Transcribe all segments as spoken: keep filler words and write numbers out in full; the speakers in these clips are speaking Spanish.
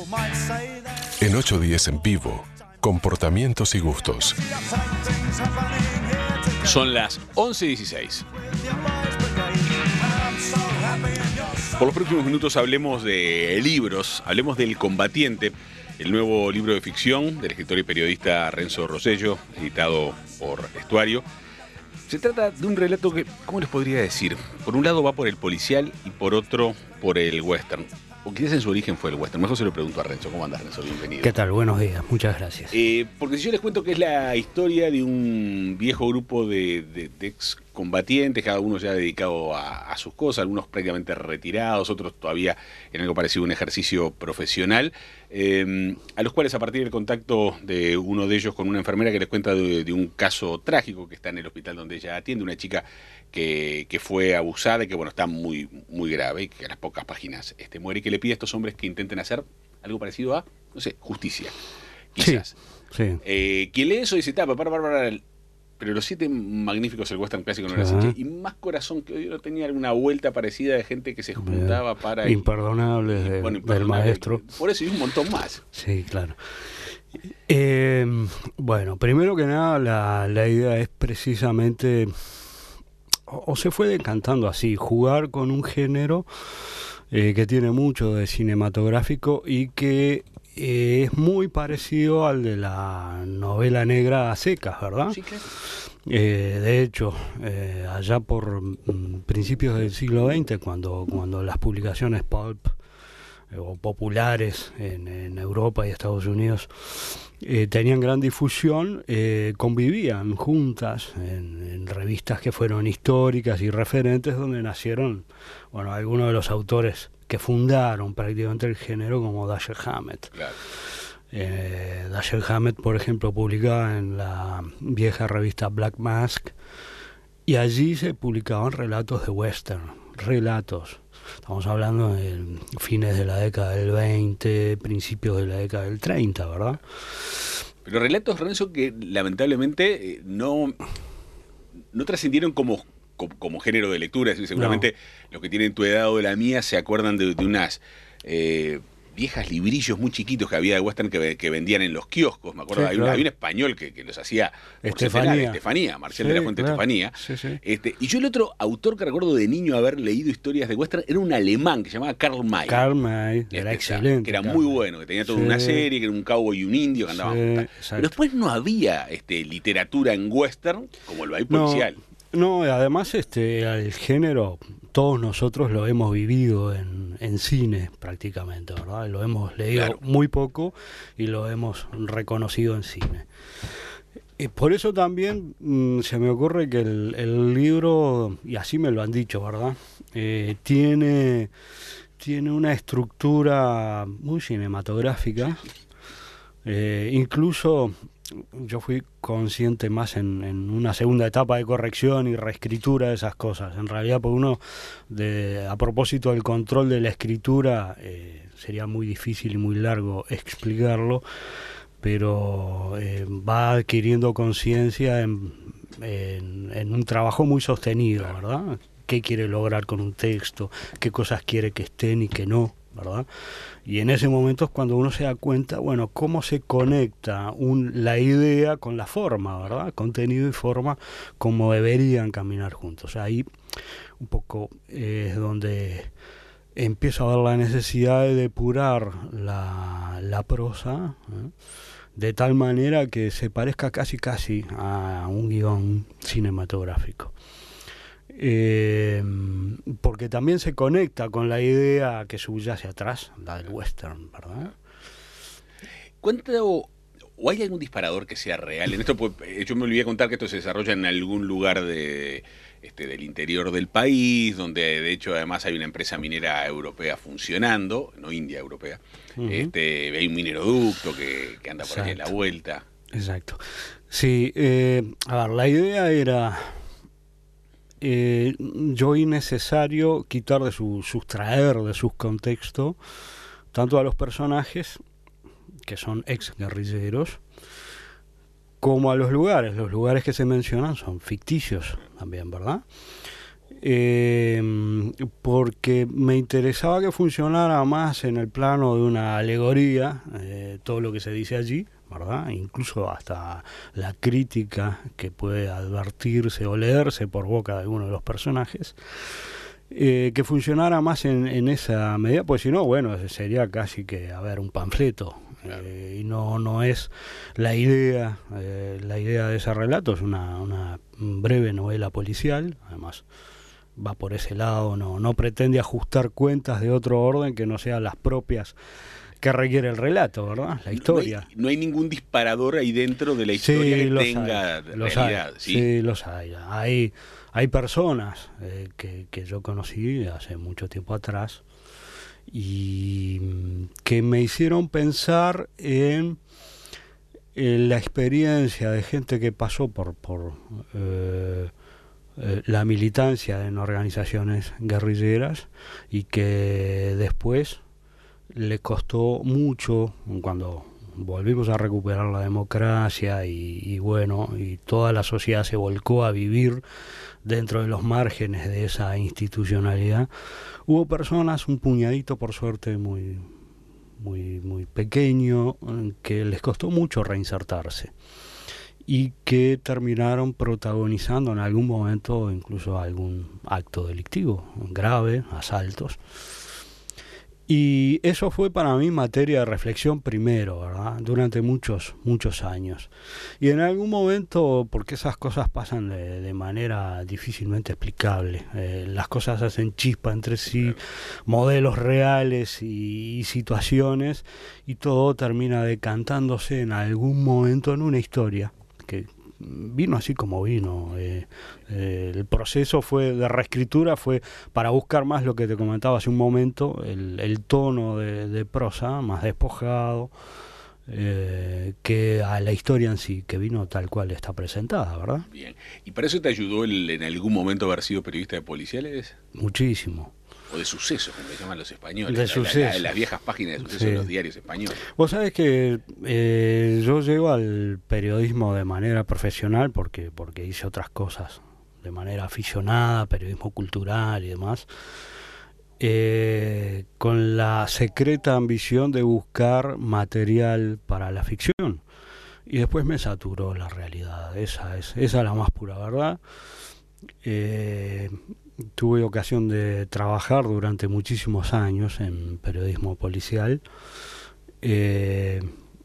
En ocho diez en vivo, comportamientos y gustos. Son las once y dieciséis. Por los próximos minutos hablemos de libros, hablemos del Combatiente, el nuevo libro de ficción del escritor y periodista Renzo Rosello, editado por Estuario. Se trata de un relato que, ¿cómo les podría decir? Por un lado va por el policial y por otro por el western. O quizás en su origen fue el western. Mejor se lo pregunto a Renzo. ¿Cómo andás, Renzo? Bienvenido. ¿Qué tal? Buenos días. Muchas gracias. Eh, porque si yo les cuento que es la historia de un viejo grupo de, de, de excombatientes, cada uno ya dedicado a, a sus cosas, algunos prácticamente retirados, otros todavía en algo parecido a un ejercicio profesional, eh, a los cuales a partir del contacto de uno de ellos con una enfermera que les cuenta de, de un caso trágico que está en el hospital donde ella atiende, una chica que, que fue abusada y que bueno está muy, muy grave y que a las pocas páginas este, muere y que le pide a estos hombres que intenten hacer algo parecido a, no sé, justicia, quizás. Sí, sí. Eh, quien lee eso dice, tapa, para, para, para, pero Los Siete Magníficos, el western clásico, no era Sí. así. Y Más Corazón que Odio no tenía alguna vuelta parecida de gente que se juntaba para... Imperdonables y, de, bueno, del Imperdonable, maestro. Por eso y un montón más. Sí, claro. Eh, bueno, primero que nada, la, la idea es precisamente, o, o se fue decantando así, jugar con un género eh, que tiene mucho de cinematográfico y que eh, es muy parecido al de la novela negra a secas, ¿verdad? Sí, claro. Eh, de hecho, eh, allá por mm, principios del siglo veinte, cuando, cuando las publicaciones pulp eh, o populares en, en Europa y Estados Unidos eh, tenían gran difusión, eh, convivían juntas en, en revistas que fueron históricas y referentes, donde nacieron, bueno, algunos de los autores que fundaron prácticamente el género, como Dashiell Hammett. Claro. Eh, Dashiell Hammett, por ejemplo, publicaba en la vieja revista Black Mask, y allí se publicaban relatos de western, relatos. Estamos hablando de fines de la década del veinte, principios de la década del treinta, ¿verdad? Pero relatos, Renzo, que lamentablemente eh, no, no trascendieron como, como, como género de lectura. Es decir, seguramente no. Los que tienen tu edad o la mía se acuerdan de, de unas... Eh, viejas librillos muy chiquitos que había de western que, que vendían en los kioscos, me acuerdo, sí, había, claro. un, había un español que, que los hacía Estefanía, Estefanía, Marcial sí, de la Fuente claro. Estefanía. Sí, sí. Este, y yo el otro autor que recuerdo de niño haber leído historias de western era un alemán que se llamaba Karl May. Karl May, este, era excelente. Que era Karl muy May. bueno, que tenía toda sí. una serie, que era un cowboy y un indio que andaban sí, juntas. Pero después no había este, literatura en western como lo hay policial. No, no, además este, el género, todos nosotros lo hemos vivido en, en cine prácticamente, ¿verdad? Lo hemos leído claro. muy poco y lo hemos reconocido en cine. Y por eso también mmm, se me ocurre que el, el libro, y así me lo han dicho, ¿verdad? Eh, tiene, tiene una estructura muy cinematográfica. Eh, incluso yo fui consciente más en, en una segunda etapa de corrección y reescritura de esas cosas. En realidad, por uno, de, a propósito del control de la escritura, eh, sería muy difícil y muy largo explicarlo, pero eh, va adquiriendo conciencia en, en, en un trabajo muy sostenido, ¿verdad? ¿Qué quiere lograr con un texto? ¿Qué cosas quiere que estén y que no? ¿Verdad? Y en ese momento es cuando uno se da cuenta, bueno, cómo se conecta un, la idea con la forma, ¿verdad? Contenido y forma, como deberían caminar juntos. Ahí un poco eh, es donde empiezo a ver la necesidad de depurar la, la prosa, ¿eh? De tal manera que se parezca casi casi a un guión cinematográfico. Eh, porque también se conecta con la idea que subyace atrás, la del western, ¿verdad? ¿Cuánto, o hay algún disparador que sea real? En esto, pues, yo me olvidé de contar que esto se desarrolla en algún lugar de, este, del interior del país, donde de hecho además hay una empresa minera europea funcionando, no India, europea. Uh-huh. Este, hay un mineroducto que, que anda por ahí en la vuelta. Exacto. Sí, eh, a ver, la idea era... Eh, yo vi necesario quitar de su, sustraer de sus contextos tanto a los personajes, que son ex guerrilleros, como a los lugares. Los lugares que se mencionan son ficticios también, ¿verdad? eh, porque me interesaba que funcionara más en el plano de una alegoría, eh, todo lo que se dice allí, ¿verdad? Incluso hasta la crítica que puede advertirse o leerse por boca de alguno de los personajes, eh, que funcionara más en, en esa medida, pues si no, bueno, sería casi que, a ver, un panfleto. Claro. Eh, y no no es la idea, eh, la idea de ese relato es una, una breve novela policial, además va por ese lado, no, no pretende ajustar cuentas de otro orden que no sean las propias que requiere el relato, ¿verdad? La historia. No hay, no hay ningún disparador ahí dentro de la historia sí, que los tenga hay, los realidad. Hay, ¿sí? sí, los hay. Hay, hay personas eh, que, que yo conocí hace mucho tiempo atrás y que me hicieron pensar en, en la experiencia de gente que pasó por, por eh, eh, la militancia en organizaciones guerrilleras y que después le costó mucho cuando volvimos a recuperar la democracia y, y bueno, y toda la sociedad se volcó a vivir dentro de los márgenes de esa institucionalidad. Hubo personas, un puñadito por suerte muy, muy, muy pequeño, que les costó mucho reinsertarse y que terminaron protagonizando en algún momento incluso algún acto delictivo grave, asaltos. Y eso fue para mí materia de reflexión primero, ¿verdad? Durante muchos, muchos años. Y en algún momento, porque esas cosas pasan de, de manera difícilmente explicable, eh, las cosas hacen chispa entre sí, modelos reales y, y situaciones, y todo termina decantándose en algún momento en una historia que vino así como vino. Eh, eh, el proceso fue de reescritura, fue para buscar más lo que te comentaba hace un momento, el, el tono de, de prosa más despojado, eh, que a la historia en sí, que vino tal cual está presentada, ¿verdad? Bien. ¿Y para eso te ayudó el, en algún momento haber sido periodista de policiales? Muchísimo. O de sucesos, como le llaman los españoles. De la, sucesos. La, la, las viejas páginas de sucesos sí. de los diarios españoles. Vos sabés que eh, yo llego al periodismo de manera profesional porque, porque hice otras cosas de manera aficionada, periodismo cultural y demás, eh, con la secreta ambición de buscar material para la ficción. Y después me saturó la realidad, esa es, esa es la más pura verdad. Eh, tuve ocasión de trabajar durante muchísimos años en periodismo policial eh,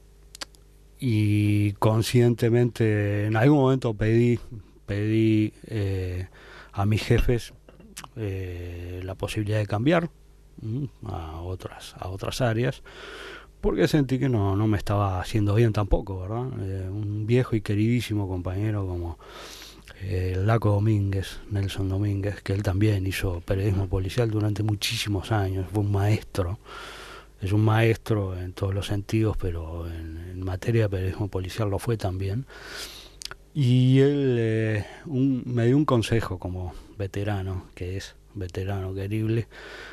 y conscientemente en algún momento pedí pedí eh, a mis jefes eh, la posibilidad de cambiar ¿m? a otras a otras áreas porque sentí que no, no me estaba haciendo bien tampoco, ¿verdad? Eh, un viejo y queridísimo compañero como el Laco Domínguez, Nelson Domínguez, que él también hizo periodismo policial durante muchísimos años, fue un maestro, es un maestro en todos los sentidos, pero en, en materia de periodismo policial lo fue también. Y él eh, un, me dio un consejo como veterano, que es veterano querible,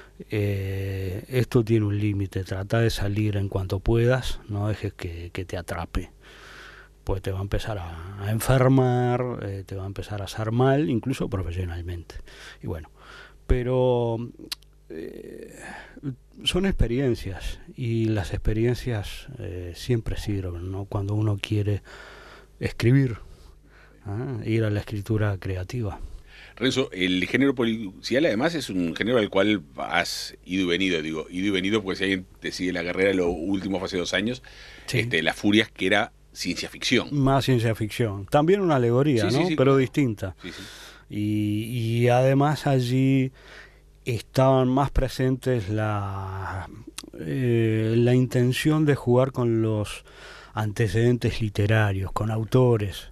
eh, esto tiene un límite, trata de salir en cuanto puedas, no dejes que, que te atrape. Pues te va a empezar a, a enfermar, eh, te va a empezar a hacer mal, incluso profesionalmente. Y bueno, pero eh, son experiencias, y las experiencias eh, siempre sirven, ¿no? Cuando uno quiere escribir, ¿eh? Ir a la escritura creativa. Renzo, el género policial además es un género al cual has ido y venido, digo, ido y venido porque si alguien te sigue la carrera de los últimos hace dos años, sí. este, Las Furias, que era ciencia ficción. Más ciencia ficción. También una alegoría, sí, ¿no? Sí, sí, pero distinta. Sí, sí. Y, y además allí estaban más presentes la, eh, la intención de jugar con los antecedentes literarios, con autores,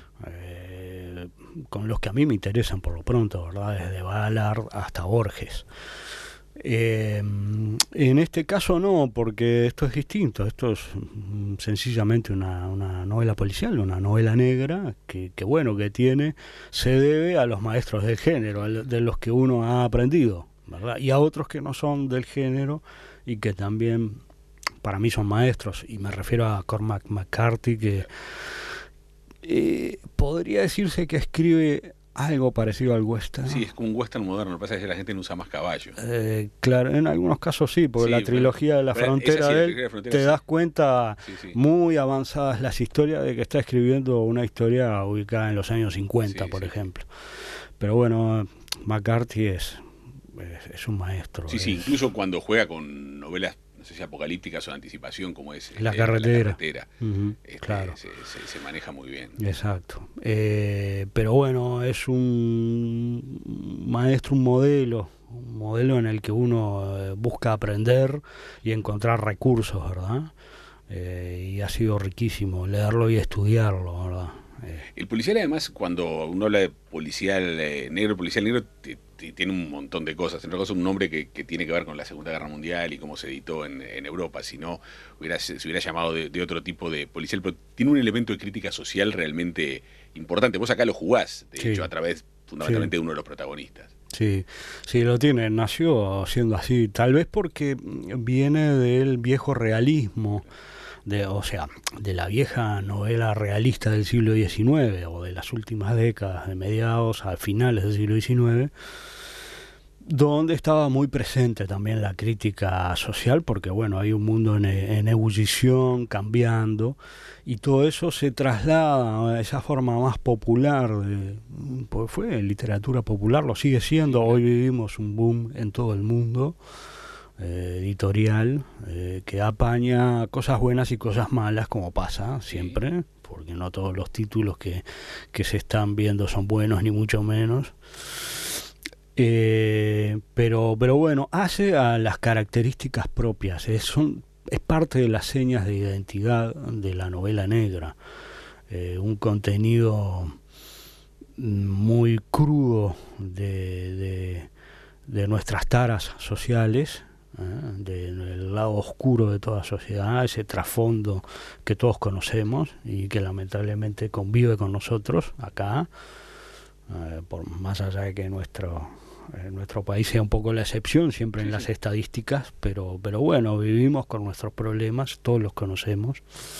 eh, con los que a mí me interesan por lo pronto, ¿verdad? Desde Ballard hasta Borges. Eh, en este caso no, porque esto es distinto, esto es mm, sencillamente una, una novela policial, una novela negra que, que bueno, que tiene, se debe a los maestros del género, de los que uno ha aprendido, ¿verdad? Y a otros que no son del género y que también para mí son maestros, y me refiero a Cormac McCarthy, que eh, podría decirse que escribe algo parecido al western. Sí, es como un western moderno, lo que pasa es que la gente no usa más caballo. Eh, claro, en algunos casos sí, porque Sí, la pero- trilogía de la pero frontera esa sí, la de él, trilogía de la frontera, te sí. das cuenta Sí, sí. muy avanzadas las historias de que está escribiendo una historia ubicada en los años cincuenta, Sí, por sí, ejemplo. Pero bueno, McCarthy es, es, es un maestro. Sí, sí, es- incluso cuando juega con novelas, no sé si apocalípticas o de anticipación, como es La este, carretera. La carretera, Ujú, este, claro. se, se- se maneja muy bien. Exacto. Eh, pero bueno, es un maestro, un modelo, un modelo en el que uno eh, busca aprender y encontrar recursos, ¿verdad? Eh, y ha sido riquísimo leerlo y estudiarlo, ¿verdad? Eh, El policial, además, cuando uno habla de policial eh, negro, policial negro te- te- tiene un montón de cosas. En realidad es un nombre que, que tiene que ver con la Segunda Guerra Mundial y cómo se editó en, en Europa. Si no, hubiera, se hubiera llamado de, de otro tipo de policial. Pero tiene un elemento de crítica social realmente importante. Vos acá lo jugás, de Sí. hecho, a través fundamentalmente Sí. de uno de los protagonistas. Sí, sí, lo tiene, nació siendo así, tal vez porque viene del viejo realismo, de, o sea, de la vieja novela realista del siglo diecinueve o de las últimas décadas, de mediados a finales del siglo diecinueve, donde estaba muy presente también la crítica social, porque bueno, hay un mundo en, en ebullición, cambiando, y todo eso se traslada a esa forma más popular, de, pues fue literatura popular, lo sigue siendo, hoy vivimos un boom en todo el mundo, eh, editorial, eh, que apaña cosas buenas y cosas malas, como pasa siempre, porque no todos los títulos que, que se están viendo son buenos, ni mucho menos. Eh, pero, pero bueno, hace a las características propias, es, son, es parte de las señas de identidad de la novela negra. Eh, un contenido muy crudo de, de, de nuestras taras sociales, ¿eh? Del lado oscuro de toda sociedad, ese trasfondo que todos conocemos y que lamentablemente convive con nosotros acá, eh, por más allá de que nuestro eh, nuestro país sea un poco la excepción siempre Sí, en las sí. estadísticas, pero pero bueno, vivimos con nuestros problemas, todos los conocemos,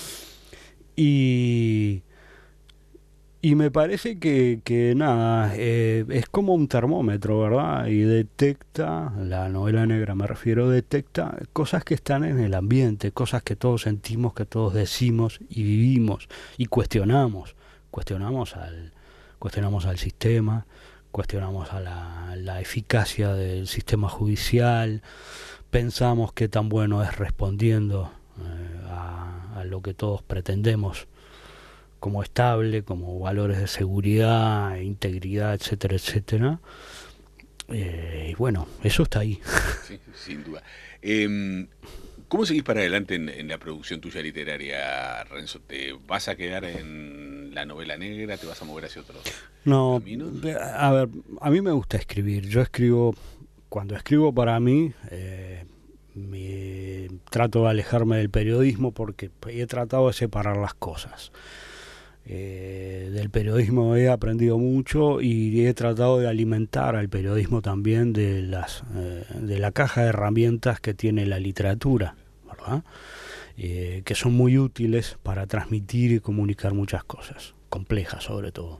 y Y me parece que, que nada, eh, es como un termómetro, ¿verdad? Y detecta, la novela negra me refiero, detecta cosas que están en el ambiente, cosas que todos sentimos, que todos decimos y vivimos y cuestionamos. Cuestionamos al, cuestionamos al sistema, cuestionamos a la, la eficacia del sistema judicial, pensamos qué tan bueno es respondiendo eh, a, a lo que todos pretendemos como estable, como valores de seguridad, integridad, etcétera, etcétera. Eh, y bueno, eso está ahí. Sí, sin duda. Eh, ¿Cómo seguís para adelante en, en la producción tuya literaria, Renzo? ¿Te vas a quedar en la novela negra? ¿Te vas a mover hacia otro No, camino? a ver, a mí me gusta escribir. Yo escribo, cuando escribo para mí, eh, me, trato de alejarme del periodismo porque he tratado de separar las cosas. Eh, del periodismo he aprendido mucho y he tratado de alimentar al periodismo también de las eh, de la caja de herramientas que tiene la literatura, ¿verdad? Eh, que son muy útiles para transmitir y comunicar muchas cosas, complejas sobre todo.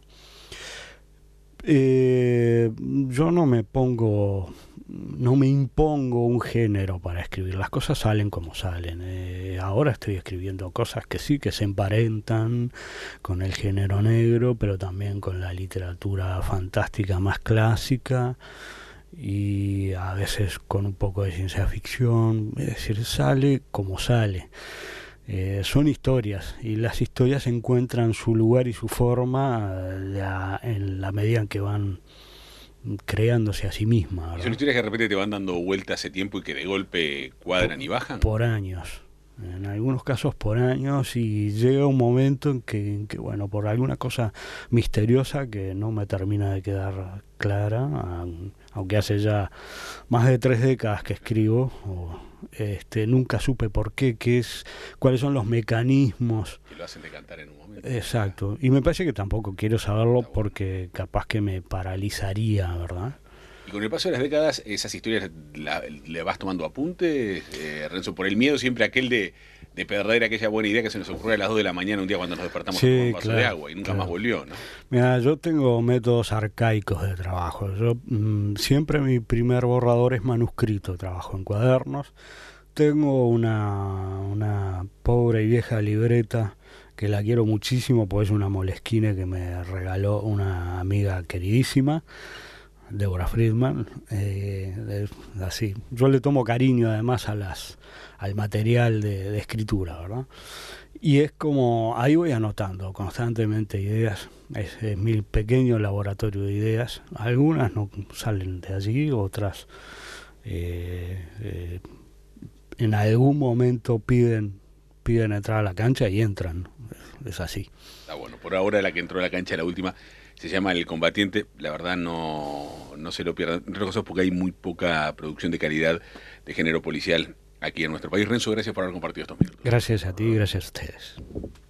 Eh, yo no me pongo, no me impongo un género para escribir, las cosas salen como salen. Eh, ahora estoy escribiendo cosas que sí, que se emparentan con el género negro, pero también con la literatura fantástica más clásica y a veces con un poco de ciencia ficción, es decir, sale como sale. Eh, son historias y las historias encuentran su lugar y su forma eh, la, en la medida en que van creándose a sí mismas, Y ¿verdad? son historias que de repente te van dando vuelta hace tiempo y que de golpe cuadran por, y bajan. por años, en algunos casos por años, y llega un momento en que, en que, bueno, por alguna cosa misteriosa que no me termina de quedar clara, aunque hace ya más de tres décadas que escribo, o, este, nunca supe por qué, qué es, cuáles son los mecanismos. Que lo hacen decantar en un momento. Exacto, y me parece que tampoco quiero saberlo porque capaz que me paralizaría, ¿verdad? Y con el paso de las décadas, esas historias la- le vas tomando apuntes, eh, Renzo, por el miedo siempre aquel de, de perder aquella buena idea que se nos ocurrió a las dos de la mañana un día cuando nos despertamos Sí, con un vaso claro, de agua y nunca claro. más volvió, ¿no? Mira, yo tengo métodos arcaicos de trabajo. Yo mm, siempre mi primer borrador es manuscrito, trabajo en cuadernos. Tengo una, una pobre y vieja libreta que la quiero muchísimo, porque es una Moleskine que me regaló una amiga queridísima, Deborah Friedman. Eh, es así. Yo le tomo cariño además a las al material de, de escritura, ¿verdad? Y es como, ahí voy anotando constantemente ideas, es, es mi pequeño laboratorio de ideas. Algunas no salen de allí, otras eh, eh, en algún momento piden piden entrar a la cancha y entran, es así. Está bueno, por ahora la que entró a la cancha, la última, se llama El Combatiente, la verdad no, no se lo pierdan, entre otras cosas porque hay muy poca producción de calidad de género policial aquí en nuestro país. Renzo, gracias por haber compartido estos minutos. Gracias a ti, gracias a ustedes.